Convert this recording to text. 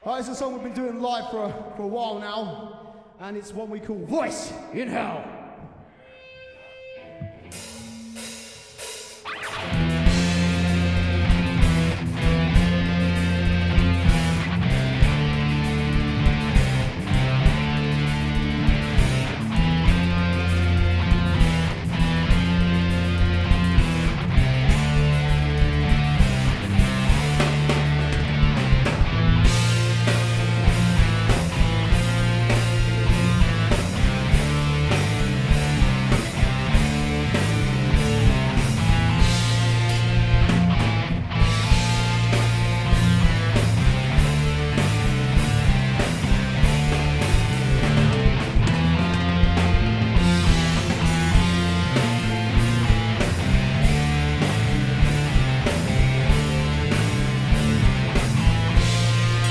It's a song we've been doing live for a while now, and it's one we call Voice in Hell.